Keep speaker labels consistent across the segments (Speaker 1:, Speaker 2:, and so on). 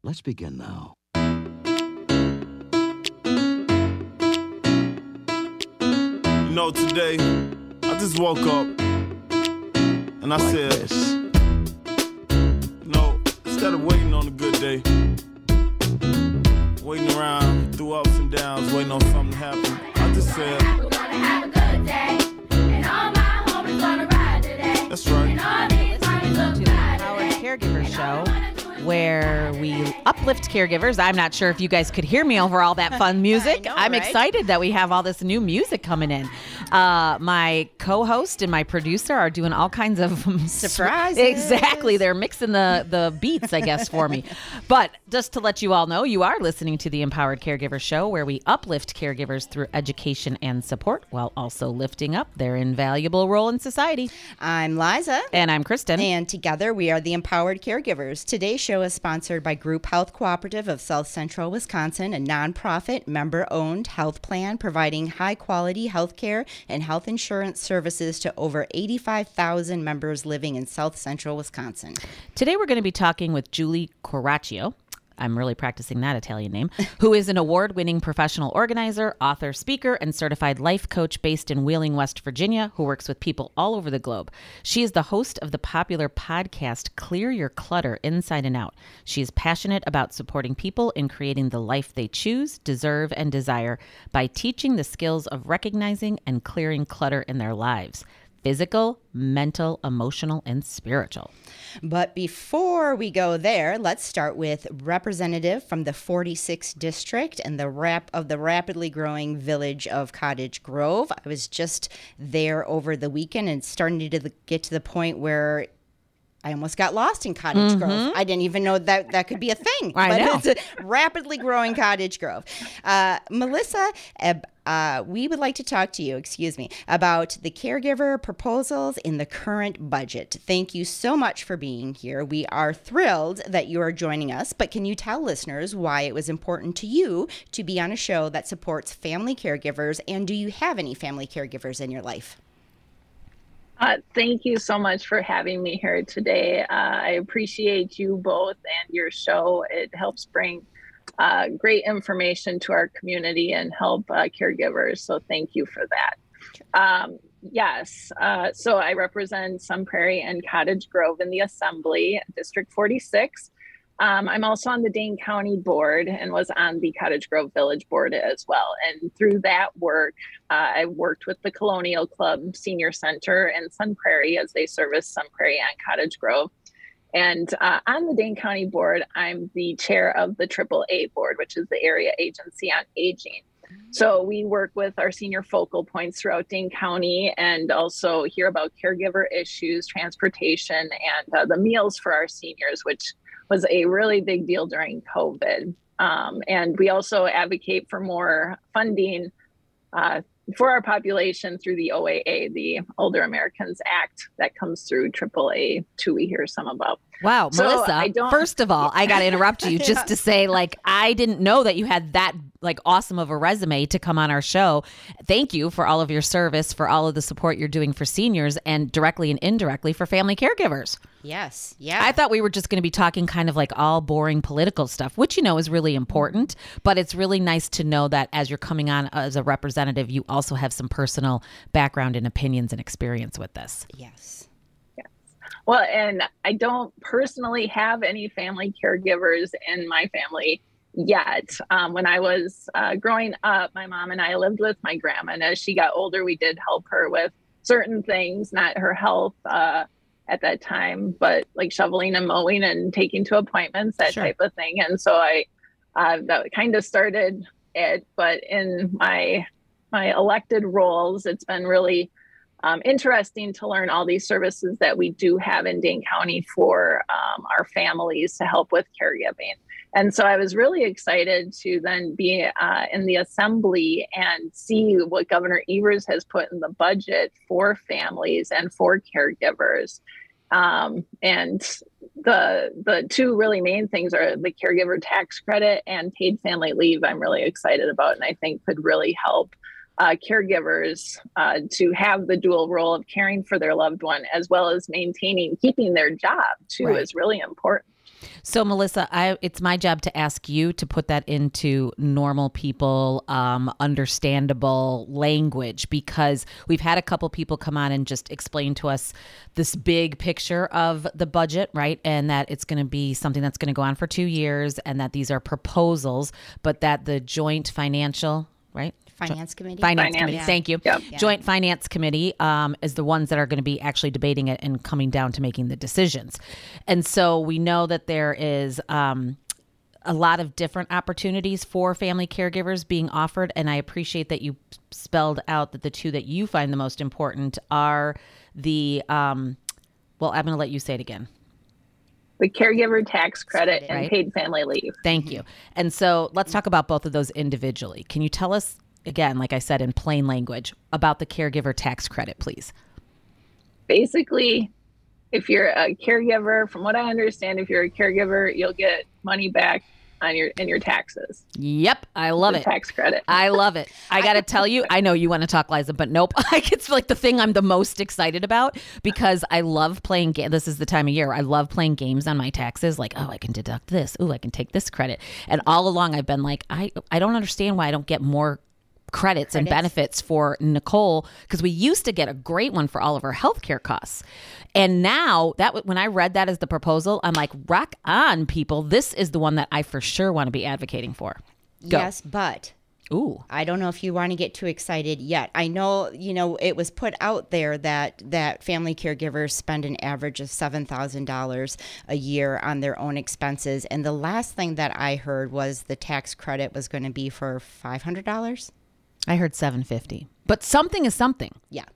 Speaker 1: Let's begin now.
Speaker 2: You know, today, I just woke up and I said, you know, instead of waiting on a good day, waiting around through ups and downs, waiting on something to happen, I just said,
Speaker 3: we're gonna have a good day, and all my homies gonna ride today.
Speaker 2: That's right.
Speaker 3: And all these homies look
Speaker 4: To
Speaker 3: fly
Speaker 4: our
Speaker 3: today.
Speaker 4: caregiver show, where we uplift caregivers. I'm not sure if you guys could hear me over all that fun music.
Speaker 5: I know,
Speaker 4: I'm
Speaker 5: right?
Speaker 4: excited that we have all this new music coming in. My co-host and my producer are doing all kinds of
Speaker 5: Surprises.
Speaker 4: Exactly. They're mixing the beats, I guess, for me. But just to let you all know, you are listening to the Empowered Caregiver Show, where we uplift caregivers through education and support while also lifting up their invaluable role in society.
Speaker 5: I'm Liza.
Speaker 4: And I'm Kristen.
Speaker 5: And together we are the Empowered Caregivers. Today's show is sponsored by Group Health Cooperative of South Central Wisconsin, a nonprofit, member-owned health plan providing high-quality health care and health insurance services to over 85,000 members living in South Central Wisconsin.
Speaker 4: Today we're going to be talking with Julie Coraccio. I'm really practicing that Italian name, who is an award-winning professional organizer, author, speaker, and certified life coach based in Wheeling, West Virginia, who works with people all over the globe. She is the host of the popular podcast, Clear Your Clutter Inside and Out. She is passionate about supporting people in creating the life they choose, deserve, and desire by teaching the skills of recognizing and clearing clutter in their lives. Physical, mental, emotional, and spiritual.
Speaker 5: But before we go there, let's start with representative from the 46th district and the rapidly growing village of Cottage Grove. I was just there over the weekend and starting to get to the point where I almost got lost in Cottage Grove. I didn't even know that could be a thing.
Speaker 4: I know.
Speaker 5: It's a rapidly growing Cottage Grove. Melissa, we would like to talk to you, about the caregiver proposals in the current budget. Thank you so much for being here. We are thrilled that you are joining us, but can you tell listeners why it was important to you to be on a show that supports family caregivers, and do you have any family caregivers in your life?
Speaker 6: Thank you so much for having me here today. I appreciate you both and your show. It helps bring great information to our community and help caregivers. So thank you for that. Yes. So I represent Sun Prairie and Cottage Grove in the Assembly, District 46. I'm also on the Dane County Board and was on the Cottage Grove Village Board as well. And through that work, I worked with the Colonial Club Senior Center in Sun Prairie as they service Sun Prairie and Cottage Grove. And on the Dane County Board, I'm the chair of the AAA Board, which is the Area Agency on Aging. So we work with our senior focal points throughout Dane County and also hear about caregiver issues, transportation, and the meals for our seniors, which was a really big deal during COVID. And we also advocate for more funding for our population through the OAA, the Older Americans Act, that comes through AAA, too, we hear some about.
Speaker 4: Wow,
Speaker 6: So
Speaker 4: Melissa, first of all, I got to interrupt you just to say, I didn't know that you had that, awesome of a resume to come on our show. Thank you for all of your service, for all of the support you're doing for seniors and directly and indirectly for family caregivers.
Speaker 5: Yes. Yeah.
Speaker 4: I thought we were just going to be talking kind of all boring political stuff, which, is really important. But it's really nice to know that as you're coming on as a representative, you also have some personal background and opinions and experience with this.
Speaker 5: Yes.
Speaker 6: Well, and I don't personally have any family caregivers in my family yet. When I was growing up, my mom and I lived with my grandma. And as she got older, we did help her with certain things, not her health at that time, but like shoveling and mowing and taking to appointments, that type of thing. And so that kind of started it. But in my elected roles, it's been really interesting to learn all these services that we do have in Dane County for our families to help with caregiving. And so I was really excited to then be in the Assembly and see what Governor Evers has put in the budget for families and for caregivers. And the two really main things are the caregiver tax credit and paid family leave. I'm really excited about, and I think could really help caregivers to have the dual role of caring for their loved one as well as keeping their job too, is really important.
Speaker 4: So, Melissa, it's my job to ask you to put that into normal people, understandable language, because we've had a couple people come on and just explain to us this big picture of the budget, right? And that it's going to be something that's going to go on for 2 years, and that these are proposals, but that the joint financial, right?
Speaker 5: Finance committee.
Speaker 4: Finance committee.
Speaker 5: Yeah.
Speaker 4: Thank you.
Speaker 6: Yep.
Speaker 5: Yeah.
Speaker 4: Joint finance committee is the ones that are going to be actually debating it and coming down to making the decisions. And so we know that there is a lot of different opportunities for family caregivers being offered. And I appreciate that you spelled out that the two that you find the most important are the, well, I'm going to let you say it again.
Speaker 6: The caregiver tax credit and
Speaker 4: Right.
Speaker 6: paid family leave.
Speaker 4: Thank you. And so let's talk about both of those individually. Can you tell us, again, like I said, in plain language, about the caregiver tax credit, please?
Speaker 6: Basically, if you're a caregiver, from what I understand, if you're a caregiver, you'll get money back on your taxes.
Speaker 4: Yep, I love
Speaker 6: The
Speaker 4: it.
Speaker 6: tax credit.
Speaker 4: I love it. I got to tell you, I know you want to talk, Liza, but nope. It's like the thing I'm the most excited about because I love playing games. This is the time of year. I love playing games on my taxes. Like, oh, I can deduct this. Oh, I can take this credit. And all along I've been like, I don't understand why I don't get more credits and benefits for Nicole, because we used to get a great one for all of our healthcare costs. And now that when I read that as the proposal, I'm like, rock on, people. This is the one that I for sure want to be advocating for. Go.
Speaker 5: Yes, but
Speaker 4: Ooh.
Speaker 5: I don't know if you want to get too excited yet. I know, it was put out there that family caregivers spend an average of $7,000 a year on their own expenses. And the last thing that I heard was the tax credit was going to be for $500.
Speaker 4: I heard $750, but something is something.
Speaker 5: Yeah.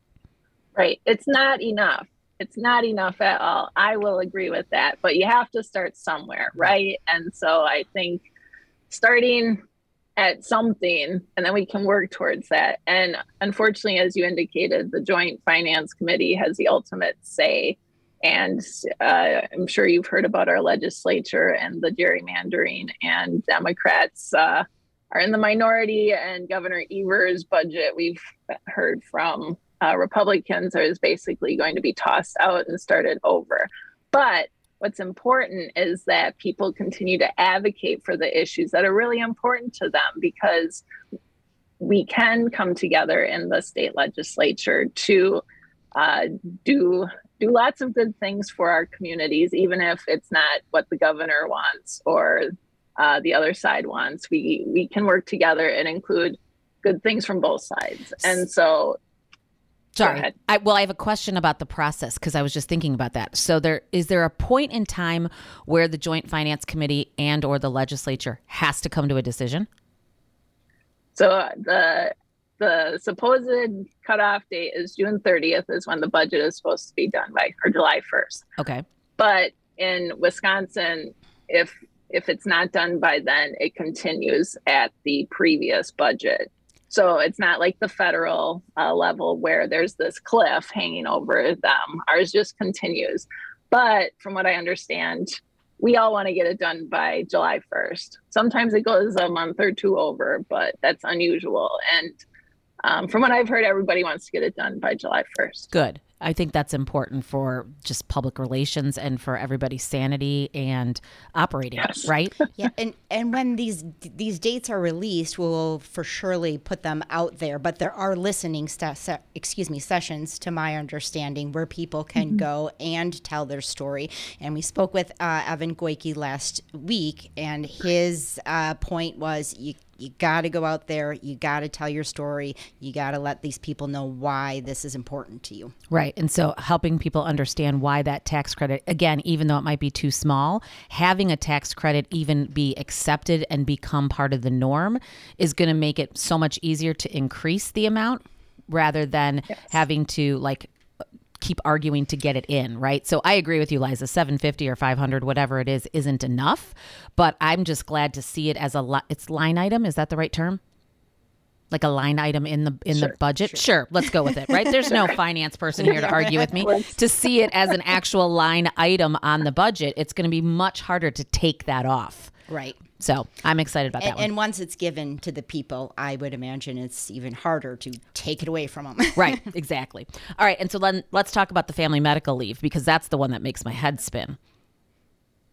Speaker 6: Right. It's not enough. It's not enough at all. I will agree with that, but you have to start somewhere, right? And so I think starting at something, and then we can work towards that. And unfortunately, as you indicated, the Joint Finance Committee has the ultimate say. And I'm sure you've heard about our legislature and the gerrymandering, and Democrats are in the minority, and Governor Evers' budget, we've heard from Republicans, is basically going to be tossed out and started over. But what's important is that people continue to advocate for the issues that are really important to them, because we can come together in the state legislature to do lots of good things for our communities, even if it's not what the governor wants or the other side wants. We can work together and include good things from both sides. And so,
Speaker 4: sorry, I have a question about the process, because I was just thinking about that. So is there a point in time where the Joint Finance Committee and or the legislature has to come to a decision?
Speaker 6: So the supposed cutoff date is June 30th is when the budget is supposed to be done by, or July 1st.
Speaker 4: Okay.
Speaker 6: But in Wisconsin, if it's not done by then, it continues at the previous budget. So it's not like the federal level where there's this cliff hanging over them. Ours just continues. But from what I understand, we all want to get it done by July 1st. Sometimes it goes a month or two over, but that's unusual. And from what I've heard, everybody wants to get it done by July 1st.
Speaker 4: Good. I think that's important for just public relations and for everybody's sanity and operating,
Speaker 6: Yes.
Speaker 4: right?
Speaker 5: Yeah, and when these dates are released, we'll for surely put them out there. But there are listening sessions, to my understanding, where people can go and tell their story. And we spoke with Evan Goyke last week, and his point was you got to go out there, you got to tell your story, you got to let these people know why this is important to you.
Speaker 4: Right. And so helping people understand why that tax credit, again, even though it might be too small, having a tax credit even be accepted and become part of the norm is going to make it so much easier to increase the amount rather than having to keep arguing to get it in, right? So I agree with you, Liza, 750 or 500, whatever it is, isn't enough, but I'm just glad to see it as it's line item. Is that the right term? Like a line item in the budget? Sure. Let's go with it, right? There's no finance person here to argue with me. To see it as an actual line item on the budget, it's going to be much harder to take that off.
Speaker 5: Right.
Speaker 4: So I'm excited about that one.
Speaker 5: And once it's given to the people, I would imagine it's even harder to take it away from them.
Speaker 4: Right, exactly. All right, and so then let's talk about the family medical leave, because that's the one that makes my head spin.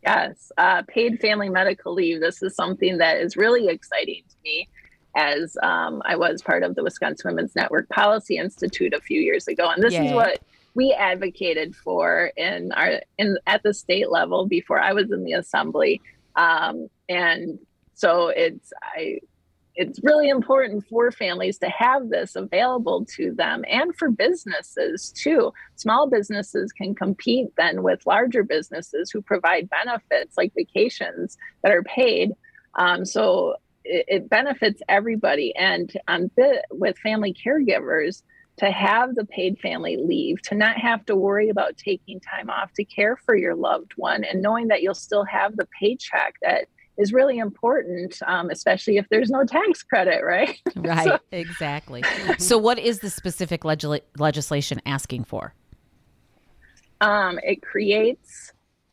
Speaker 6: Yes, paid family medical leave. This is something that is really exciting to me, as I was part of the Wisconsin Women's Network Policy Institute a few years ago, and this
Speaker 4: Yay.
Speaker 6: is what we advocated for at the state level before I was in the assembly, and so it's really important for families to have this available to them, and for businesses too. Small businesses can compete then with larger businesses who provide benefits like vacations that are paid. So it benefits everybody. And with family caregivers, to have the paid family leave, to not have to worry about taking time off to care for your loved one, and knowing that you'll still have the paycheck, that is really important, especially if there's no tax credit, right?
Speaker 4: Right,
Speaker 6: So,
Speaker 4: exactly. So what is the specific legislation asking for?
Speaker 6: it creates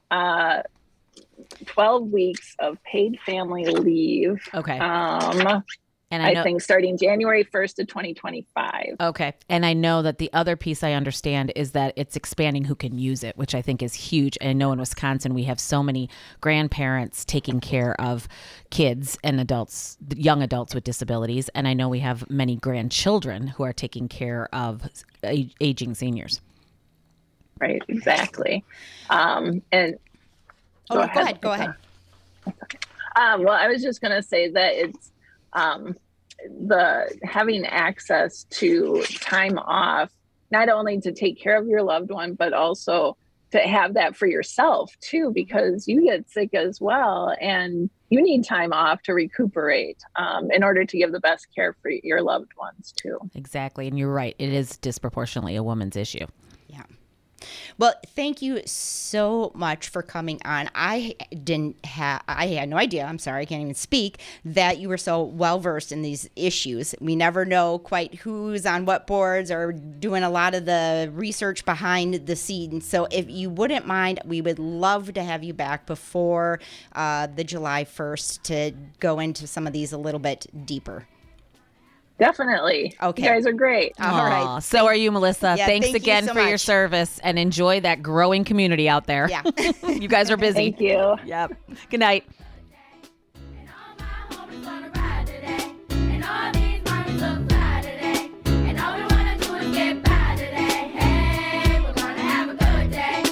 Speaker 6: 12 weeks of paid family leave.
Speaker 4: Okay. And
Speaker 6: I think starting January 1st of 2025.
Speaker 4: Okay. And I know that the other piece I understand is that it's expanding who can use it, which I think is huge. I know in Wisconsin, we have so many grandparents taking care of kids and adults, young adults with disabilities. And I know we have many grandchildren who are taking care of aging seniors.
Speaker 6: Right, exactly. And
Speaker 5: Go ahead.
Speaker 6: Well, I was just going to say that it's the having access to time off, not only to take care of your loved one, but also to have that for yourself too, because you get sick as well and you need time off to recuperate in order to give the best care for your loved ones too.
Speaker 4: Exactly. And you're right. It is disproportionately a woman's issue.
Speaker 5: Yeah. Well, thank you so much for coming on. I had no idea, I'm sorry, I can't even speak, that you were so well versed in these issues. We never know quite who's on what boards or doing a lot of the research behind the scenes. So if you wouldn't mind, we would love to have you back before the July 1st to go into some of these a little bit deeper.
Speaker 6: Definitely.
Speaker 5: Okay.
Speaker 6: You guys are great.
Speaker 5: All right.
Speaker 4: Aw, so are you, Melissa.
Speaker 5: Yeah,
Speaker 4: Thanks
Speaker 5: thank you
Speaker 4: again
Speaker 5: so
Speaker 4: for your
Speaker 5: much.
Speaker 4: service, and enjoy that growing community out there.
Speaker 5: Yeah.
Speaker 4: You guys are busy.
Speaker 6: Thank you.
Speaker 4: Yep. Good night.
Speaker 3: And all my homies wanna ride today. And all these mommies look fly today. And all we wanna do is get by today. Hey, we're gonna have a good day.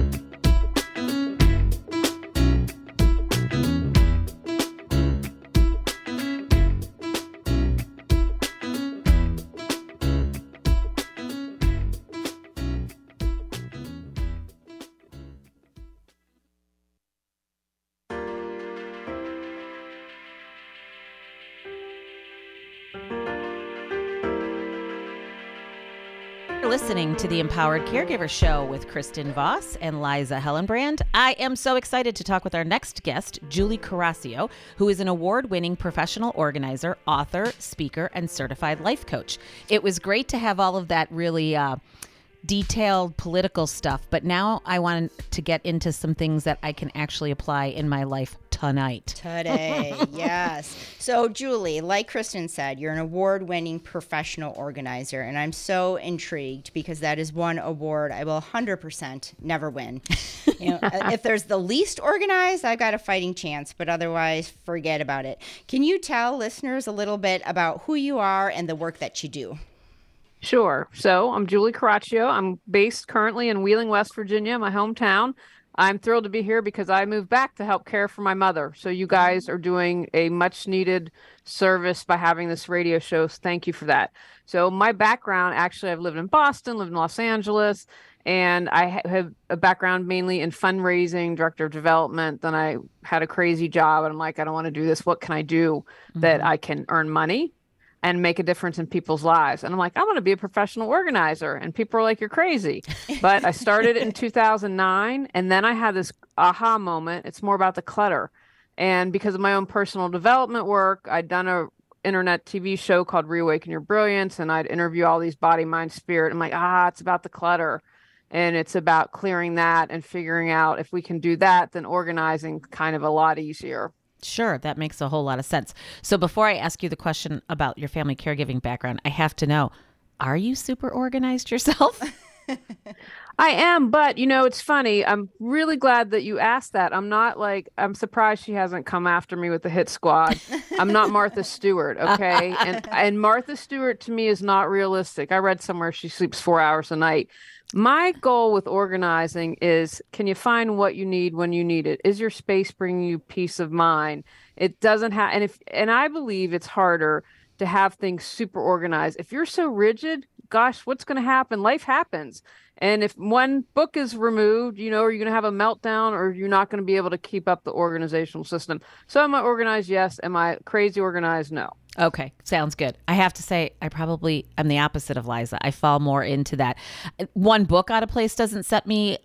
Speaker 4: You're listening to the Empowered Caregiver Show with Kristen Voss and Liza Hellenbrand. I am so excited to talk with our next guest, Julie Carrascio, who is an award-winning professional organizer, author, speaker, and certified life coach. It was great to have all of that really detailed political stuff, but now I want to get into some things that I can actually apply in my life tonight.
Speaker 5: Today, yes. So, Julie, like Kristen said, you're an award-winning professional organizer, and I'm so intrigued because that is one award I will 100% never win. You know, if there's the least organized, I've got a fighting chance, but otherwise, forget about it. Can you tell listeners a little bit about who you are and the work that you do?
Speaker 1: Sure. So I'm Julie Carrascio. I'm based currently in Wheeling, West Virginia, my hometown. I'm thrilled to be here because I moved back to help care for my mother. So you guys are doing a much needed service by having this radio show. So thank you for that. So my background, actually, I've lived in Boston, lived in Los Angeles, and I have a background mainly in fundraising, director of development. Then I had a crazy job and I'm like, I don't want to do this. What can I do that I can earn money and make a difference in people's lives? And I'm like, I want to be a professional organizer. And people are like, you're crazy. But I started in 2009. And then I had this aha moment. It's more about the clutter. And because of my own personal development work, I'd done a internet TV show called Reawaken Your Brilliance. And I'd interview all these body, mind, spirit. I'm like, it's about the clutter. And it's about clearing that and figuring out if we can do that, then organizing kind of a lot easier.
Speaker 4: Sure, that makes a whole lot of sense. So before I ask you the question about your family caregiving background, I have to know, are you super organized yourself?
Speaker 1: I am, but it's funny. I'm really glad that you asked that. I'm surprised she hasn't come after me with the hit squad. I'm not Martha Stewart, okay? And Martha Stewart to me is not realistic. I read somewhere she sleeps 4 hours a night. My goal with organizing is, can you find what you need when you need it? Is your space bringing you peace of mind? It doesn't have, and I believe it's harder to have things super organized. If you're so rigid, gosh, what's going to happen? Life happens. And if one book is removed, are you going to have a meltdown, or you're not going to be able to keep up the organizational system? So am I organized? Yes. Am I crazy organized? No.
Speaker 4: Okay, sounds good. I have to say, I'm the opposite of Liza. I fall more into that. One book out of place doesn't set me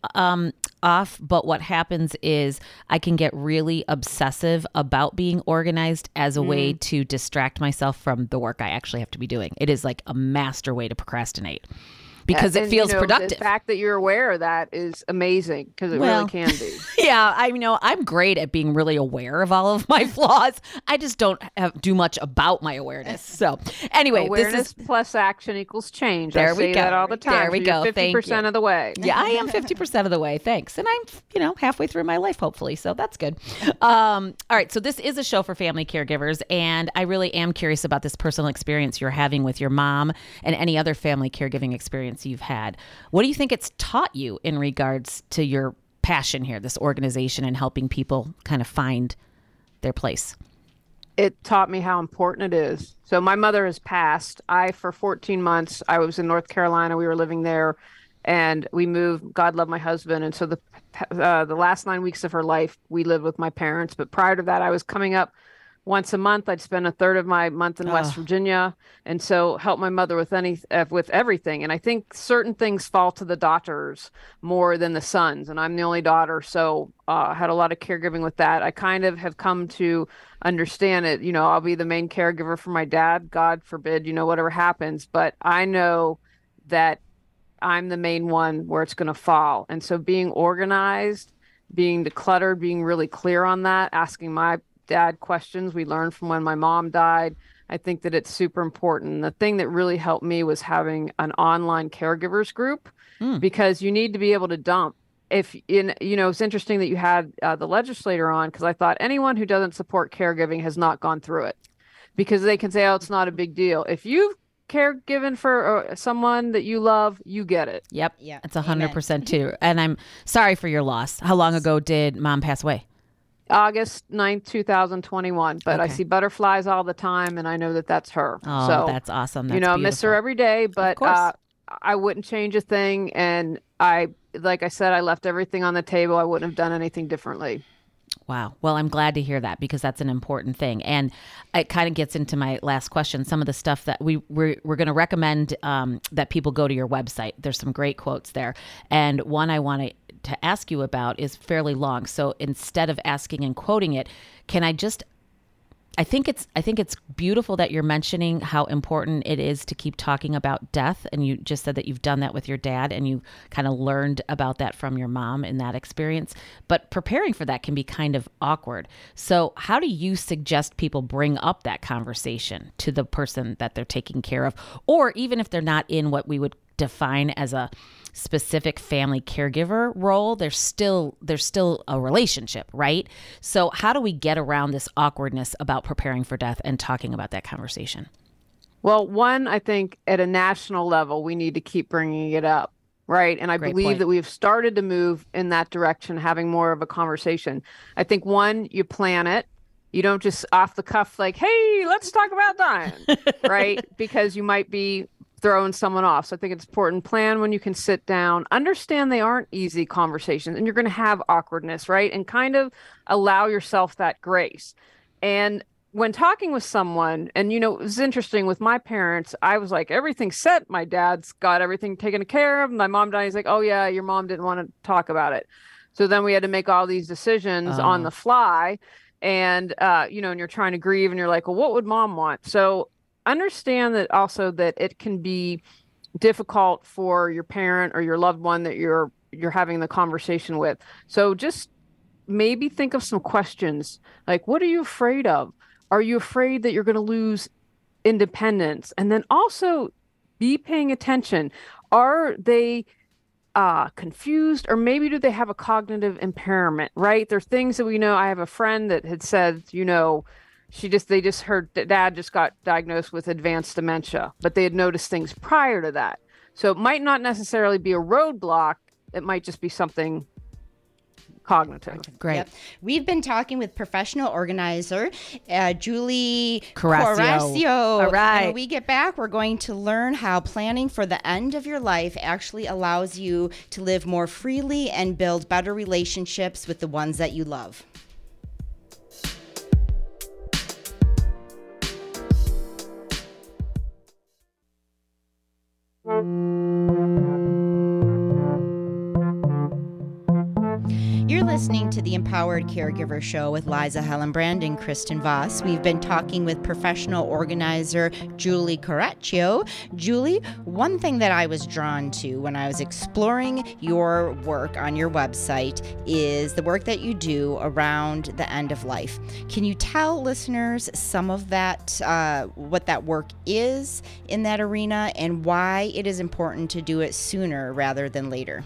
Speaker 4: off, but what happens is I can get really obsessive about being organized as a way to distract myself from the work I actually have to be doing. It is like a master way to procrastinate. Because it feels productive.
Speaker 1: The fact that you're aware of that is amazing, because it really can be.
Speaker 4: Yeah, I'm great at being really aware of all of my flaws. I just don't do much about my awareness. So anyway,
Speaker 1: awareness plus action equals change.
Speaker 4: There
Speaker 1: I
Speaker 4: we
Speaker 1: say
Speaker 4: go.
Speaker 1: that all the time.
Speaker 4: There we go.
Speaker 1: 50% of the way.
Speaker 4: Yeah, I am 50% of the way. Thanks. And I'm, halfway through my life, hopefully. So that's good. All right. So this is a show for family caregivers. And I really am curious about this personal experience you're having with your mom and any other family caregiving experience you've had. What do you think it's taught you in regards to your passion here, this organization, and helping people kind of find their place?
Speaker 1: It taught me how important it is. So my mother has passed. For 14 months, I was in North Carolina. We were living there, and we moved. God love my husband. And so the last 9 weeks of her life, we lived with my parents. But prior to that, I was coming up once a month. I'd spend a third of my month in West Virginia, and so help my mother with everything. And I think certain things fall to the daughters more than the sons. And I'm the only daughter, so I had a lot of caregiving with that. I kind of have come to understand it. I'll be the main caregiver for my dad, God forbid, whatever happens. But I know that I'm the main one where it's going to fall. And so being organized, being decluttered, being really clear on that, asking my dad questions we learned from when my mom died. I think that it's super important. The thing that really helped me was having an online caregivers group, because you need to be able to dump. It's interesting that you had the legislator on, because I thought anyone who doesn't support caregiving has not gone through it, because they can say, oh, it's not a big deal. If you've caregiving for someone that you love, you get it.
Speaker 4: Yep. Yeah. It's 100% too. And I'm sorry for your loss. How long ago did mom pass away?
Speaker 1: August 9th, 2021. But I see butterflies all the time, and I know that that's her.
Speaker 4: Oh,
Speaker 1: so,
Speaker 4: that's awesome. That's
Speaker 1: miss her every day, but I wouldn't change a thing. And like I said, I left everything on the table. I wouldn't have done anything differently.
Speaker 4: Wow. Well, I'm glad to hear that, because that's an important thing. And it kind of gets into my last question. Some of the stuff that we're going to recommend that people go to your website. There's some great quotes there. And one I want to ask you about is fairly long. So instead of asking and quoting it, can I just I think it's beautiful that you're mentioning how important it is to keep talking about death. And you just said that you've done that with your dad and you kind of learned about that from your mom in that experience. But preparing for that can be kind of awkward. So how do you suggest people bring up that conversation to the person that they're taking care of? Or even if they're not in what we would define as a specific family caregiver role, there's still a relationship, right? So how do we get around this awkwardness about preparing for death and talking about that conversation?
Speaker 1: Well, one, I think at a national level, we need to keep bringing it up, right? And I believe that we've started to move in that direction, having more of a conversation. I think one, you plan it. You don't just off the cuff like, hey, let's talk about dying, right? Because you might be throwing someone off. So I think it's important. Plan when you can sit down, understand they aren't easy conversations and you're going to have awkwardness, right? And kind of allow yourself that grace. And when talking with someone, and it was interesting with my parents, I was like, everything's set. My dad's got everything taken care of. My mom died. He's like, oh yeah, your mom didn't want to talk about it. So then we had to make all these decisions on the fly. And, and you're trying to grieve and you're like, well, what would mom want? So understand that also that it can be difficult for your parent or your loved one that you're having the conversation with. So just maybe think of some questions like, what are you afraid of? Are you afraid that you're going to lose independence? And then also be paying attention. Are they confused, or maybe do they have a cognitive impairment, right? There's things that we know. I have a friend that had said, they just heard that dad just got diagnosed with advanced dementia, but they had noticed things prior to that. So it might not necessarily be a roadblock. It might just be something cognitive.
Speaker 4: Great.
Speaker 5: Yep. We've been talking with professional organizer Julie
Speaker 4: Coracio. All right.
Speaker 5: And when we get back, we're going to learn how planning for the end of your life actually allows you to live more freely and build better relationships with the ones that you love. You're listening to the Empowered Caregiver Show with Liza Hellenbrand and Kristen Voss. We've been talking with professional organizer Julie Coracio. Julie, one thing that I was drawn to when I was exploring your work on your website is the work that you do around the end of life. Can you tell listeners some of that, what that work is in that arena, and why it is important to do it sooner rather than later?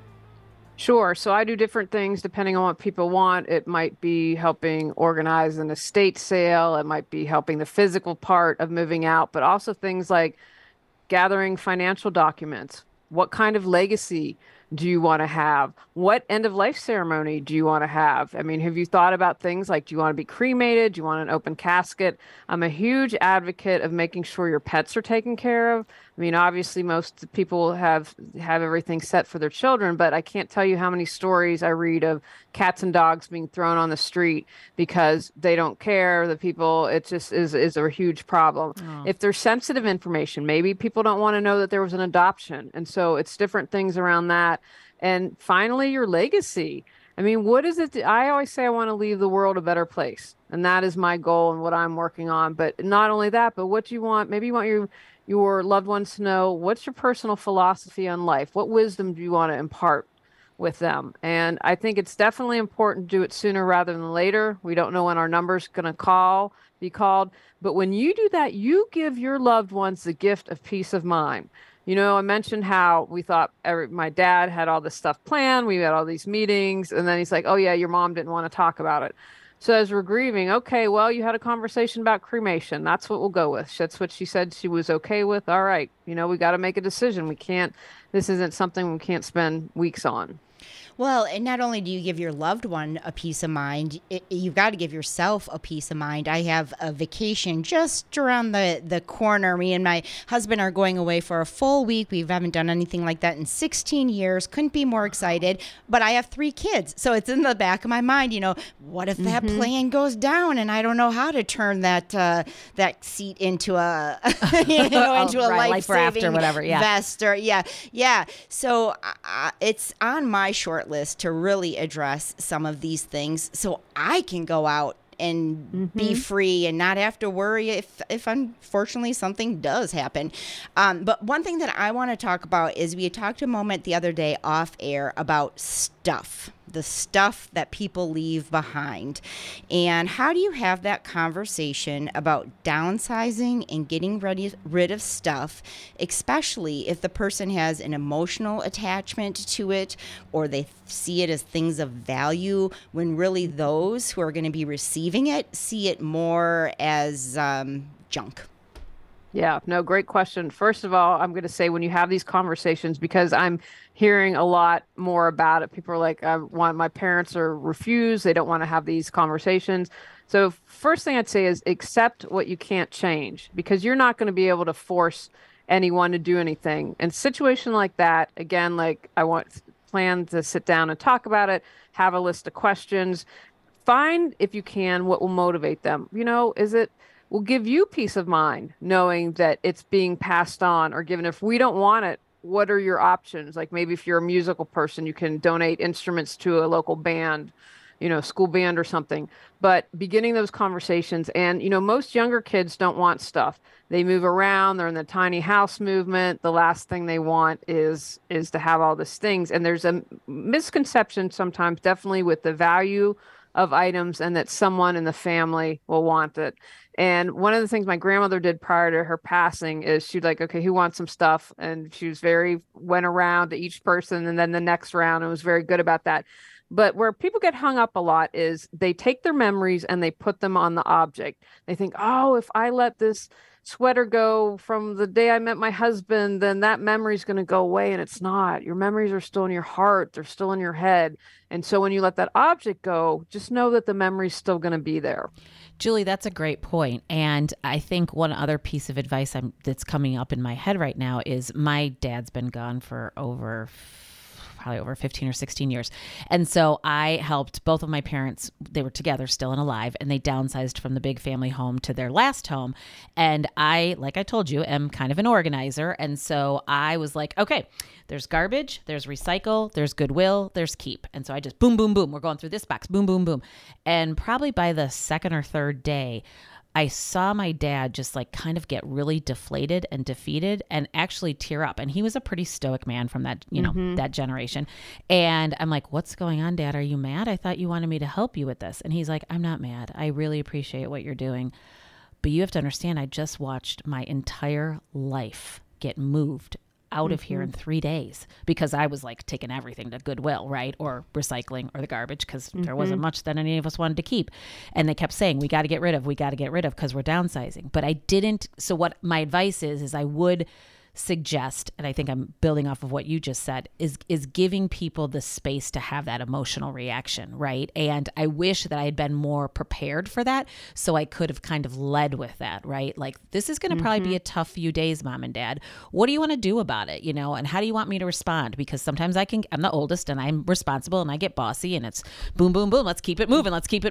Speaker 1: Sure. So I do different things depending on what people want. It might be helping organize an estate sale. It might be helping the physical part of moving out, but also things like gathering financial documents. What kind of legacy do you want to have? What end of life ceremony do you want to have? I mean, have you thought about things like, do you want to be cremated? Do you want an open casket? I'm a huge advocate of making sure your pets are taken care of. I mean, obviously most people have everything set for their children, but I can't tell you how many stories I read of cats and dogs being thrown on the street because they don't care. The people, it just is a huge problem. Oh. If there's sensitive information, maybe people don't want to know that there was an adoption. And so it's different things around that. And finally, your legacy. I mean, what is it? I always say I want to leave the world a better place. And that is my goal and what I'm working on. But not only that, but what do you want? Maybe you want your loved ones to know, what's your personal philosophy on life? What wisdom do you want to impart with them? And I think it's definitely important to do it sooner rather than later. We don't know when our number's going to be called. But when you do that, you give your loved ones the gift of peace of mind. I mentioned how we thought my dad had all this stuff planned. We had all these meetings. And then he's like, oh, yeah, your mom didn't want to talk about it. So as we're grieving, okay, well, you had a conversation about cremation. That's what we'll go with. That's what she said she was okay with. All right. We got to make a decision. This isn't something we can't spend weeks on.
Speaker 5: Well, and not only do you give your loved one a peace of mind, you've got to give yourself a peace of mind. I have a vacation just around the corner. Me and my husband are going away for a full week. We haven't done anything like that in 16 years. Couldn't be more excited. But I have 3 kids. So it's in the back of my mind, what if that plane goes down and I don't know how to turn that seat into a into a
Speaker 4: right,
Speaker 5: life-saving
Speaker 4: or whatever,
Speaker 5: vest or yeah. So it's on my short list to really address some of these things so I can go out and be free and not have to worry if unfortunately something does happen. But one thing that I want to talk about is we had talked a moment the other day off air about the stuff that people leave behind. And how do you have that conversation about downsizing and getting rid of stuff, especially if the person has an emotional attachment to it or they see it as things of value, when really those who are going to be receiving it see it more as junk?
Speaker 1: Yeah, no, great question. First of all, I'm going to say when you have these conversations, because I'm hearing a lot more about it, people are like, my parents are refused. They don't want to have these conversations. So first thing I'd say is accept what you can't change, because you're not going to be able to force anyone to do anything. In a situation like that, again, plan to sit down and talk about it, have a list of questions, find, if you can, what will motivate them. Will give you peace of mind knowing that it's being passed on or given. If we don't want it, what are your options? Like maybe if you're a musical person, you can donate instruments to a local band, school band or something. But beginning those conversations, and most younger kids don't want stuff. They move around, they're in the tiny house movement. The last thing they want is to have all these things. And there's a misconception sometimes, definitely with the value of items and that someone in the family will want it. And one of the things my grandmother did prior to her passing is she'd like, okay, who wants some stuff? And she was went around to each person and then the next round and was very good about that. But where people get hung up a lot is they take their memories and they put them on the object. They think, oh, if I let this sweater go from the day I met my husband, then that memory is going to go away. And it's not. Your memories are still in your heart. They're still in your head. And so when you let that object go, just know that the memory's still going to be there.
Speaker 4: Julie, that's a great point. And I think one other piece of advice that's coming up in my head right now is my dad's been gone for probably over 15 or 16 years. And so I helped both of my parents. They were together still and alive, and they downsized from the big family home to their last home. And I, like I told you, am kind of an organizer. And so I was like, okay, there's garbage, there's recycle, there's Goodwill, there's keep. And so I just boom, boom, boom. We're going through this box, boom, boom, boom. And probably by the second or third day, I saw my dad just like kind of get really deflated and defeated and actually tear up. And he was a pretty stoic man from that, that generation. And I'm like, what's going on, Dad? Are you mad? I thought you wanted me to help you with this. And he's like, I'm not mad. I really appreciate what you're doing. But you have to understand, I just watched my entire life get moved out of here in 3 days because I was like taking everything to Goodwill, right? Or recycling or the garbage because there wasn't much that any of us wanted to keep. And they kept saying, we got to get rid of because we're downsizing. But I didn't. So what my advice is I would suggest, and I think I'm building off of what you just said, is giving people the space to have that emotional reaction, right? And I wish that I had been more prepared for that, so I could have kind of led with that, right? Like, this is going to probably be a tough few days, Mom and Dad. What do you want to do about it, and how do you want me to respond? Because sometimes I'm the oldest and I'm responsible and I get bossy and it's boom, boom, boom, let's keep it moving,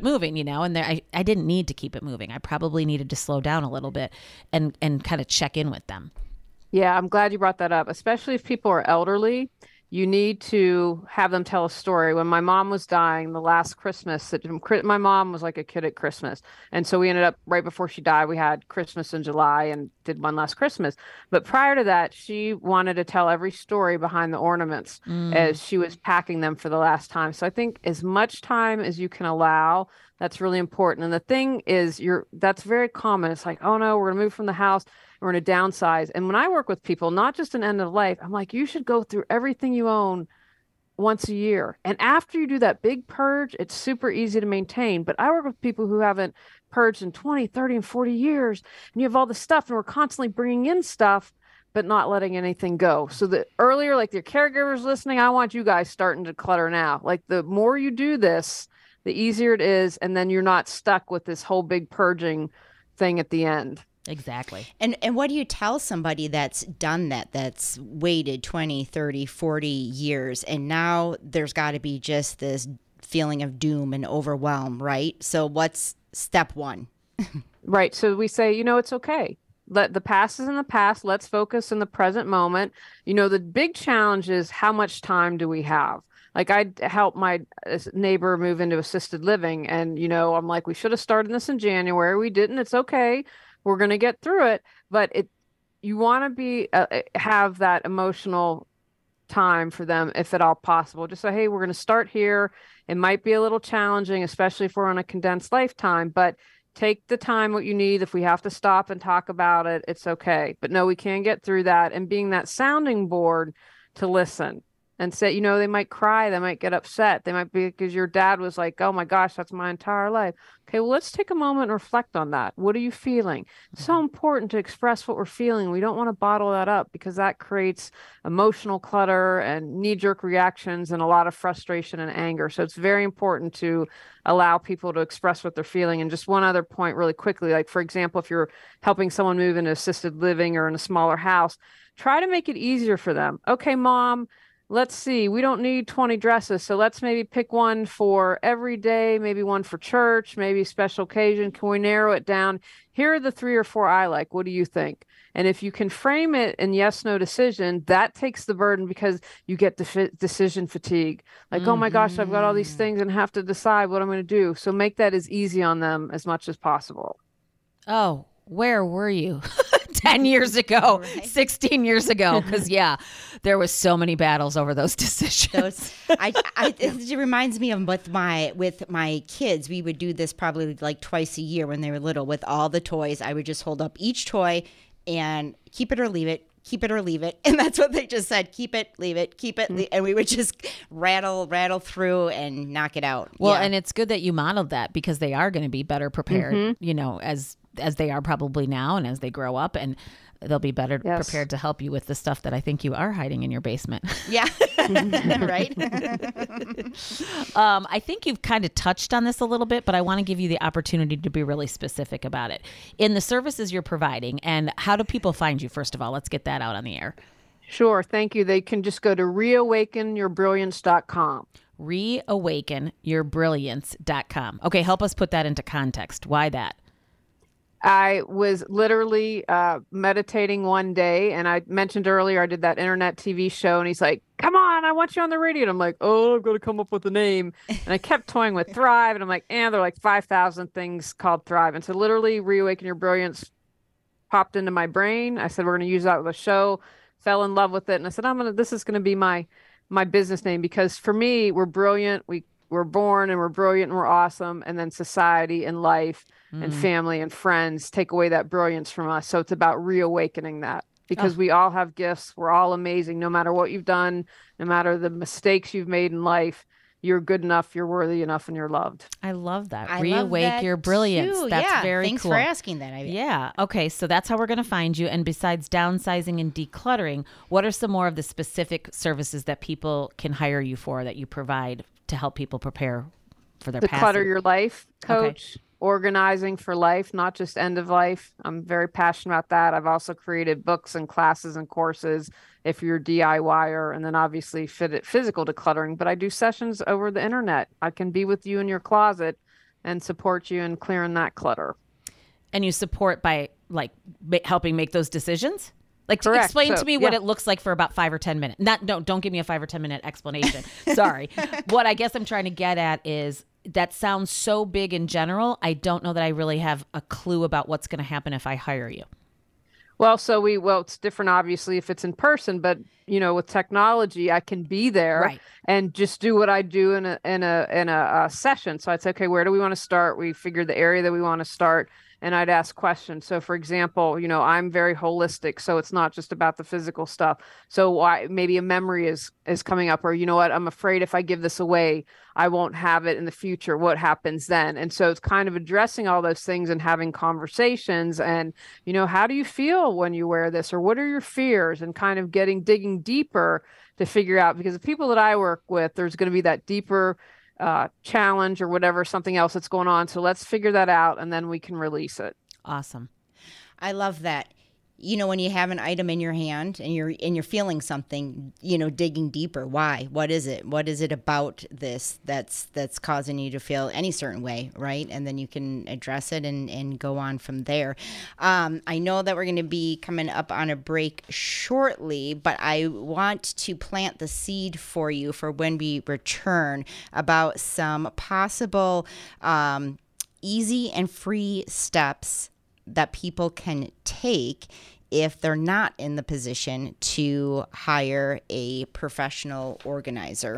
Speaker 4: and I didn't need to keep it moving. I probably needed to slow down a little bit and kind of check in with them.
Speaker 1: Yeah, I'm glad you brought that up, especially if people are elderly. You need to have them tell a story. When my mom was dying, the last Christmas, my mom was like a kid at Christmas. And so we ended up, right before she died, we had Christmas in July and did one last Christmas. But prior to that, she wanted to tell every story behind the ornaments as she was packing them for the last time. So I think as much time as you can allow, that's really important. And the thing is, that's very common. It's like, oh no, we're going to move from the house. We're going to downsize. And when I work with people, not just an end of life, I'm like, you should go through everything you own once a year. And after you do that big purge, it's super easy to maintain. But I work with people who haven't purged in 20, 30, and 40 years. And you have all this stuff, and we're constantly bringing in stuff, but not letting anything go. So the earlier, like your caregivers listening, I want you guys starting to clutter now. Like the more you do this, the easier it is. And then you're not stuck with this whole big purging thing at the end.
Speaker 4: Exactly.
Speaker 5: And what do you tell somebody that's done that's waited 20, 30, 40 years, and now there's got to be just this feeling of doom and overwhelm, right? So what's step one?
Speaker 1: Right. So we say, it's okay. Let the past is in the past. Let's focus in the present moment. The big challenge is how much time do we have? Like I helped my neighbor move into assisted living, and, I'm like, we should have started this in January. We didn't. It's okay. We're going to get through it, but you want to have that emotional time for them, if at all possible. Just say, hey, we're going to start here. It might be a little challenging, especially if we're on a condensed lifetime, but take the time what you need. If we have to stop and talk about it, it's okay. But no, we can get through that. And being that sounding board to listen and say, they might cry, they might get upset. They might be because your dad was like, oh my gosh, that's my entire life. Okay, well, let's take a moment and reflect on that. What are you feeling? It's so important to express what we're feeling. We don't want to bottle that up because that creates emotional clutter and knee-jerk reactions and a lot of frustration and anger. So it's very important to allow people to express what they're feeling. And just one other point really quickly, like for example, if you're helping someone move into assisted living or in a smaller house, try to make it easier for them. Okay, Mom, let's see, we don't need 20 dresses. So let's maybe pick one for every day, maybe one for church, maybe special occasion. Can we narrow it down? Here are the 3 or 4 I like. What do you think? And if you can frame it in yes, no decision, that takes the burden because you get decision fatigue. Like, oh my gosh, I've got all these things and have to decide what I'm going to do. So make that as easy on them as much as possible.
Speaker 4: Oh, where were you 10 years ago, 16 years ago. Because, yeah, there was so many battles over those decisions.
Speaker 5: It reminds me of with my kids. We would do this probably like twice a year when they were little with all the toys. I would just hold up each toy and keep it or leave it. Keep it or leave it. And that's what they just said. Keep it, leave it, keep it. And we would just rattle through and knock it out.
Speaker 4: Well, and it's good that you modeled that because they are going to be better prepared, you know, as they are probably now and as they grow up. And they'll be better prepared to help you with the stuff that I think you are hiding in your basement.
Speaker 5: Yeah. Right.
Speaker 4: I think you've kind of touched on this a little bit, but I want to give you the opportunity to be really specific about it. In the services you're providing, and how do people find you, first of all? Let's get that out on the air.
Speaker 1: Sure. Thank you. They can just go to reawakenyourbrilliance.com.
Speaker 4: Reawakenyourbrilliance.com. Okay, help us put that into context. Why that?
Speaker 1: I was literally meditating one day, and I mentioned earlier I did that internet TV show, and he's like, come on, I want you on the radio. And I'm like, oh, I've got to come up with a name. And I kept toying with Thrive, and I'm like, there are like 5,000 things called Thrive. And so literally Reawaken Your Brilliance popped into my brain. I said, we're going to use that with a show, fell in love with it. And I said, this is going to be my business name, because for me, we're brilliant. We're born and we're brilliant and we're awesome. And then society and life and family and friends take away that brilliance from us. So it's about reawakening that, because we all have gifts. We're all amazing. No matter what you've done, no matter the mistakes you've made in life, you're good enough, you're worthy enough, and you're loved.
Speaker 4: I love that.
Speaker 5: I
Speaker 4: Reawake
Speaker 5: love that
Speaker 4: your brilliance.
Speaker 5: too.
Speaker 4: That's
Speaker 5: Yeah,
Speaker 4: very
Speaker 5: thanks
Speaker 4: cool.
Speaker 5: for asking that.
Speaker 4: Yeah. Okay. So that's how we're going to find you. And besides downsizing and decluttering, what are some more of the specific services that people can hire you for, that you provide to help people prepare for their
Speaker 1: Declutter
Speaker 4: passing?
Speaker 1: your life coach, organizing for life, not just end of life. I'm very passionate about that. I've also created books and classes and courses if you're a DIYer, and then obviously physical decluttering. But I do sessions over the internet. I can be with you in your closet and support you in clearing that clutter.
Speaker 4: And you support by like helping make those decisions? Like, to
Speaker 1: Correct.
Speaker 4: explain
Speaker 1: So,
Speaker 4: to me what
Speaker 1: yeah.
Speaker 4: it looks like for about 5 or 10 minutes. Don't give me a 5 or 10 minute explanation. Sorry. What I guess I'm trying to get at is that sounds so big in general. I don't know that I really have a clue about what's going to happen if I hire you.
Speaker 1: Well, it's different, obviously, if it's in person, but with technology, I can be there and just do what I do in a session. So I'd say, okay, where do we want to start? We figured the area that we want to start, and I'd ask questions. So for example, I'm very holistic, so it's not just about the physical stuff. So why maybe a memory is coming up, or what, I'm afraid if I give this away, I won't have it in the future. What happens then? And so it's kind of addressing all those things and having conversations and, how do you feel when you wear this, or what are your fears, and kind of digging deeper to figure out, because the people that I work with, there's going to be that deeper challenge or whatever, something else that's going on. So let's figure that out, and then we can release it.
Speaker 4: Awesome.
Speaker 5: I love that. When you have an item in your hand and you're feeling something, digging deeper. Why? What is it? What is it about this that's causing you to feel any certain way, right? And then you can address it and go on from there. I know that we're going to be coming up on a break shortly, but I want to plant the seed for you for when we return about some possible easy and free steps that people can take if they're not in the position to hire a professional organizer.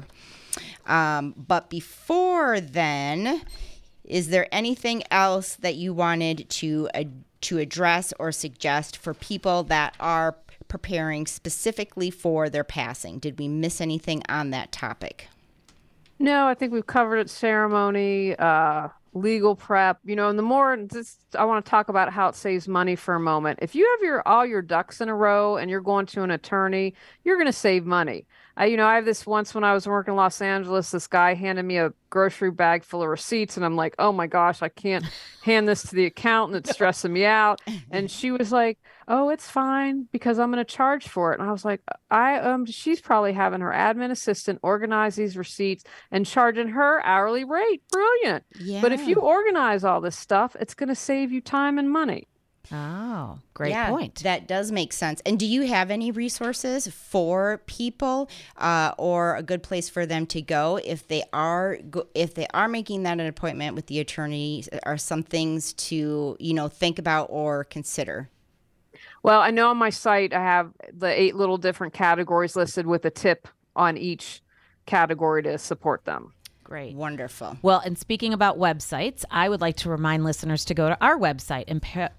Speaker 5: But before then, is there anything else that you wanted to address or suggest for people that are preparing specifically for their passing? Did we miss anything on that topic?
Speaker 1: No, I think we've covered it. Ceremony, legal prep, and the more I want to talk about how it saves money for a moment. If you have all your ducks in a row and you're going to an attorney, you're going to save money. I have this once when I was working in Los Angeles, this guy handed me a grocery bag full of receipts, and I'm like, oh my gosh, I can't hand this to the accountant. It's stressing me out. And she was like, oh, it's fine because I'm going to charge for it. And I was like, she's probably having her admin assistant organize these receipts and charging her hourly rate. Brilliant.
Speaker 5: Yeah.
Speaker 1: But if you organize all this stuff, it's going to save you time and money.
Speaker 4: Oh, great point.
Speaker 5: That does make sense. And do you have any resources for people or a good place for them to go if they are making that an appointment with the attorney? Are some things to think about or consider?
Speaker 1: Well, I know on my site I have the 8 little different categories listed with a tip on each category to support them.
Speaker 4: Great.
Speaker 5: Wonderful.
Speaker 4: Well, and speaking about websites, I would like to remind listeners to go to our website,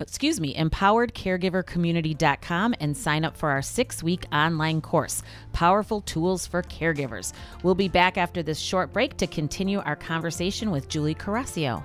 Speaker 4: empoweredcaregivercommunity.com, and sign up for our 6-week online course, Powerful Tools for Caregivers. We'll be back after this short break to continue our conversation with Julie Carrascio.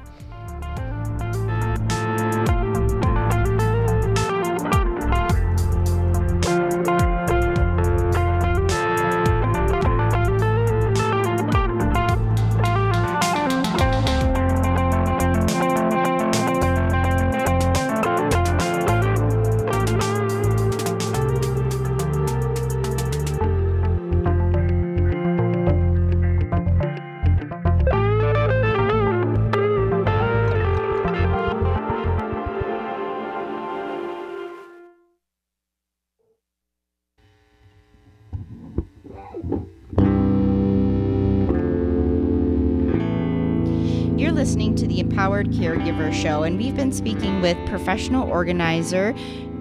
Speaker 5: You're listening to the Empowered Caregiver Show, and we've been speaking with professional organizer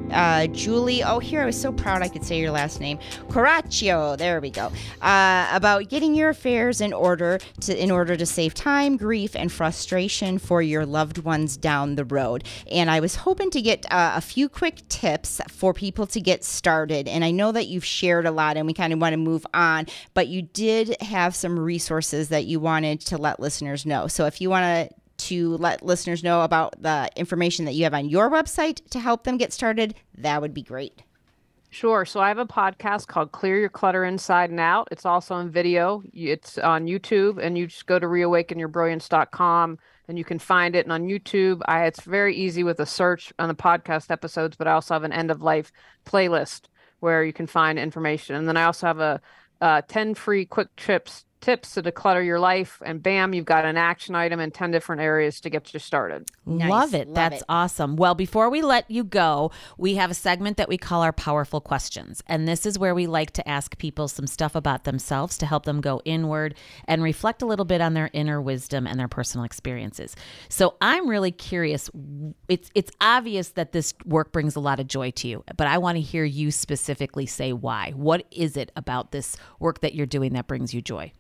Speaker 5: Julie. Oh, here, I was so proud I could say your last name. Carrascio. There we go. About getting your affairs in order to save time, grief, and frustration for your loved ones down the road. And I was hoping to get a few quick tips for people to get started. And I know that you've shared a lot, and we kind of want to move on, but you did have some resources that you wanted to let listeners know. So if you want to let listeners know about the information that you have on your website to help them get started, that would be great.
Speaker 1: Sure. So I have a podcast called Clear Your Clutter Inside and Out. It's also on video. It's on YouTube, and you just go to reawakenyourbrilliance.com and you can find it. And on YouTube, it's very easy with a search on the podcast episodes, but I also have an end of life playlist where you can find information. And then I also have a 10 free quick tips to declutter your life, and bam, you've got an action item in 10 different areas to get you started.
Speaker 5: Nice.
Speaker 4: Love it.
Speaker 5: Love
Speaker 4: That's
Speaker 5: it.
Speaker 4: awesome. Well, before we let you go, we have a segment that we call our powerful questions. And this is where we like to ask people some stuff about themselves to help them go inward and reflect a little bit on their inner wisdom and their personal experiences. So I'm really curious. It's obvious that this work brings a lot of joy to you, but I want to hear you specifically say why. What is it about this work that you're doing that brings you joy?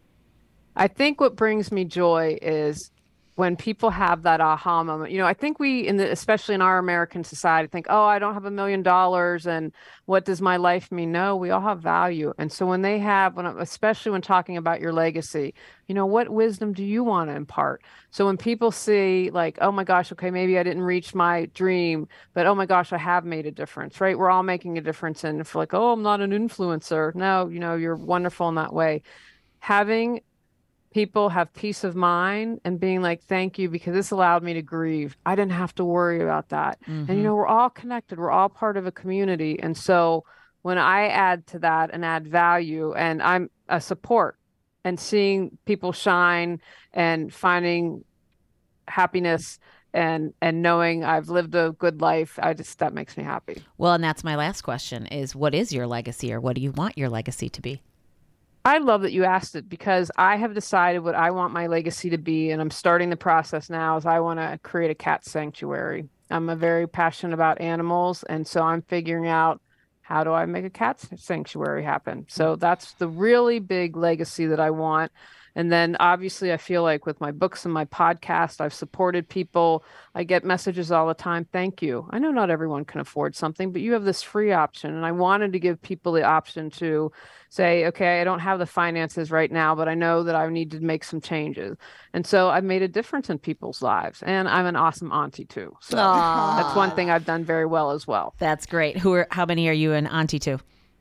Speaker 1: I think what brings me joy is when people have that aha moment. You know, I think especially in our American society, think, oh, I don't have $1 million and what does my life mean? No, we all have value. And so especially when talking about your legacy, you know, what wisdom do you want to impart? So when people see like, oh my gosh, okay, maybe I didn't reach my dream, but oh my gosh, I have made a difference, right? We're all making a difference. And if like, oh, I'm not an influencer. No, you know, you're wonderful in that way. Having people have peace of mind and being like, thank you, because this allowed me to grieve. I didn't have to worry about that. And, you know, we're all connected. We're all part of a community. And so when I add to that and add value, and I'm a support and seeing people shine and finding happiness and knowing I've lived a good life, that makes me happy.
Speaker 4: Well, and that's my last question is, what is your legacy, or what do you want your legacy to be?
Speaker 1: I love that you asked it, because I have decided what I want my legacy to be, and I'm starting the process now. Is I want to create a cat sanctuary. I'm very passionate about animals, and so I'm figuring out, how do I make a cat sanctuary happen? So that's the really big legacy that I want. And then obviously I feel like with my books and my podcast, I've supported people. I get messages all the time. Thank you. I know not everyone can afford something, but you have this free option. And I wanted to give people the option to say, okay, I don't have the finances right now, but I know that I need to make some changes. And so I've made a difference in people's lives. And I'm an awesome auntie too. So that's one thing I've done very well as well.
Speaker 4: That's great. How many are you an auntie to?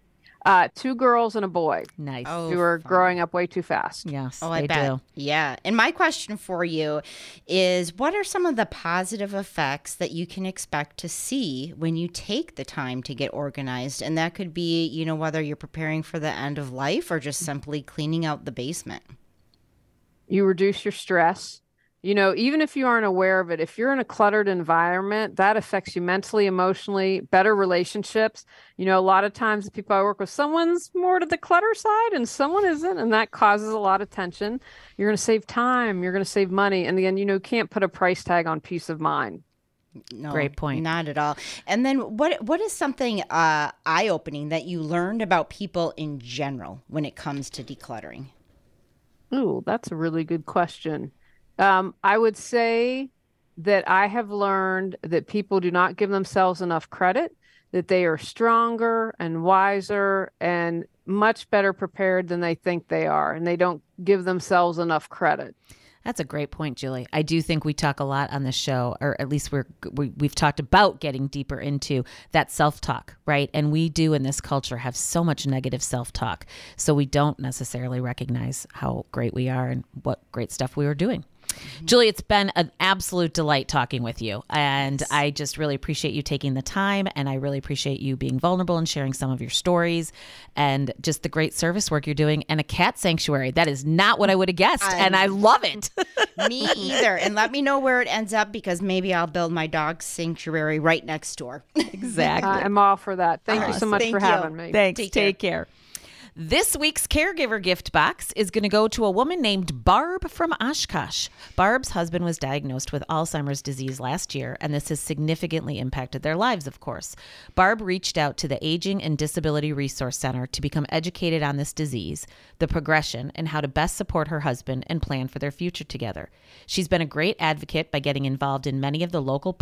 Speaker 1: 2 girls and a boy.
Speaker 4: Nice.
Speaker 1: Who are growing up way too fast.
Speaker 4: Yes,
Speaker 5: Oh, I
Speaker 4: they
Speaker 5: bet.
Speaker 4: do.
Speaker 5: Yeah. And my question for you is, what are some of the positive effects that you can expect to see when you take the time to get organized? And that could be, you know, whether you're preparing for the end of life or just simply cleaning out the basement.
Speaker 1: You reduce your stress. You know, even if you aren't aware of it, if you're in a cluttered environment, that affects you mentally, emotionally, better relationships. You know, a lot of times the people I work with, someone's more to the clutter side and someone isn't, and that causes a lot of tension. You're going to save time. You're going to save money. And again, you know, you can't put a price tag on peace of mind.
Speaker 5: No,
Speaker 4: Great point.
Speaker 5: Not at all. And then what is something eye-opening that you learned about people in general when it comes to decluttering?
Speaker 1: Ooh, that's a really good question. I would say that I have learned that people do not give themselves enough credit, that they are stronger and wiser and much better prepared than they think they are, and they don't give themselves enough credit.
Speaker 4: That's a great point, Julie. I do think we talk a lot on this show, or at least we've talked about getting deeper into that self-talk, right? And we do in this culture have so much negative self-talk, so we don't necessarily recognize how great we are and what great stuff we are doing. Julie, it's been an absolute delight talking with you. And I just really appreciate you taking the time. And I really appreciate you being vulnerable and sharing some of your stories and just the great service work you're doing and a cat sanctuary. That is not what I would have guessed. And I love it.
Speaker 5: Me either. And let me know where it ends up, because maybe I'll build my dog sanctuary right next door.
Speaker 4: Exactly.
Speaker 1: I'm all for that. Thank you so much
Speaker 5: Thank
Speaker 1: for
Speaker 5: you.
Speaker 1: having me.
Speaker 4: Thanks. Take care. This week's caregiver gift box is going to go to a woman named Barb from Oshkosh. Barb's husband was diagnosed with Alzheimer's disease last year, and this has significantly impacted their lives, of course. Barb reached out to the Aging and Disability Resource Center to become educated on this disease, the progression, and how to best support her husband and plan for their future together. She's been a great advocate by getting involved in many of the local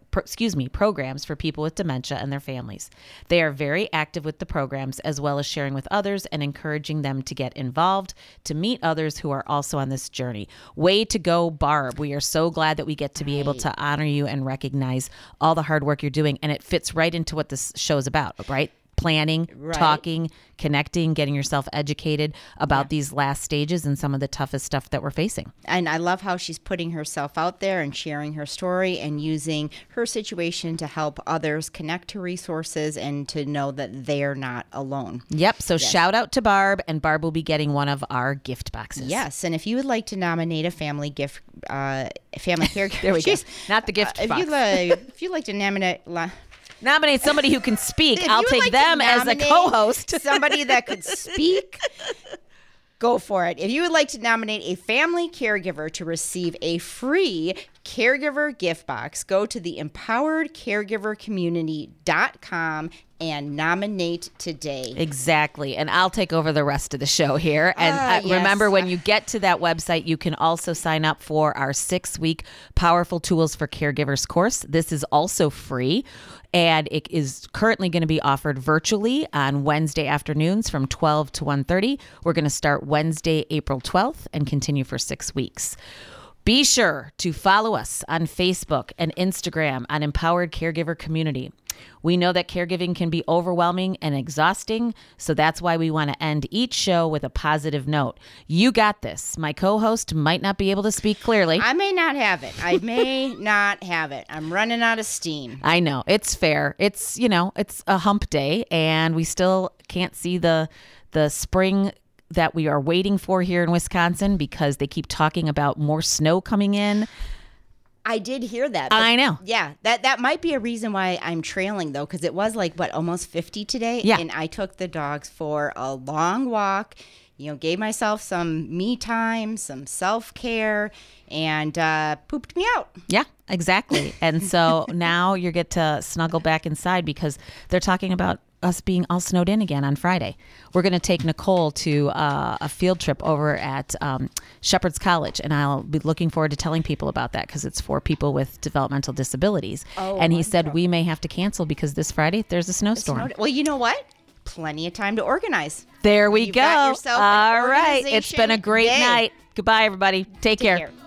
Speaker 4: programs for people with dementia and their families. They are very active with the programs, as well as sharing with others and encouraging them to get involved, to meet others who are also on this journey. Way to go, Barb. We are so glad that we get to be able to honor you and recognize all the hard work you're doing. And it fits right into what this show's about, right? Planning, talking, connecting, getting yourself educated about these last stages and some of the toughest stuff that we're facing.
Speaker 5: And I love how she's putting herself out there and sharing her story and using her situation to help others connect to resources and to know that they're not alone.
Speaker 4: Yep. So shout out to Barb, and Barb will be getting one of our gift boxes.
Speaker 5: Yes. And if you would like to nominate a family gift, family care,
Speaker 4: There we go. Not the gift box.
Speaker 5: If you'd like to
Speaker 4: Nominate somebody who can speak.
Speaker 5: If
Speaker 4: I'll
Speaker 5: you would
Speaker 4: take
Speaker 5: like to
Speaker 4: them as a
Speaker 5: nominate
Speaker 4: co-host.
Speaker 5: Somebody that could speak, go for it. If you would like to nominate a family caregiver to receive a free caregiver gift box, go to the empoweredcaregivercommunity.com and nominate today.
Speaker 4: Exactly. And I'll take over the rest of the show here. And
Speaker 5: Yes.
Speaker 4: remember, when you get to that website, you can also sign up for our 6-week Powerful Tools for Caregivers course. This is also free, and it is currently going to be offered virtually on Wednesday afternoons from 12 to 1:30. We're going to start Wednesday, April 12th and continue for 6 weeks. Be sure to follow us on Facebook and Instagram on Empowered Caregiver Community. We know that caregiving can be overwhelming and exhausting, so that's why we want to end each show with a positive note. You got this. My co-host might not be able to speak clearly.
Speaker 5: I may not have it. I'm running out of steam.
Speaker 4: I know. It's fair. It's a hump day, and we still can't see the spring that we are waiting for here in Wisconsin, because they keep talking about more snow coming in.
Speaker 5: I did hear that.
Speaker 4: I know.
Speaker 5: Yeah, that might be a reason why I'm trailing, though, because it was almost 50 today.
Speaker 4: Yeah.
Speaker 5: And I took the dogs for a long walk, gave myself some me time, some self-care, and pooped me out.
Speaker 4: Yeah, exactly. And so now you get to snuggle back inside, because they're talking about us being all snowed in again on Friday. We're going to take Nicole to a field trip over at Shepherd's College, and I'll be looking forward to telling people about that, because it's for people with developmental disabilities. And he said we may have to cancel because this Friday there's a snowstorm.
Speaker 5: Well, you know what? Plenty of time to organize.
Speaker 4: There we
Speaker 5: You've
Speaker 4: go.
Speaker 5: got yourself an
Speaker 4: All right. It's been a great
Speaker 5: organization
Speaker 4: night. Goodbye, everybody. Take care.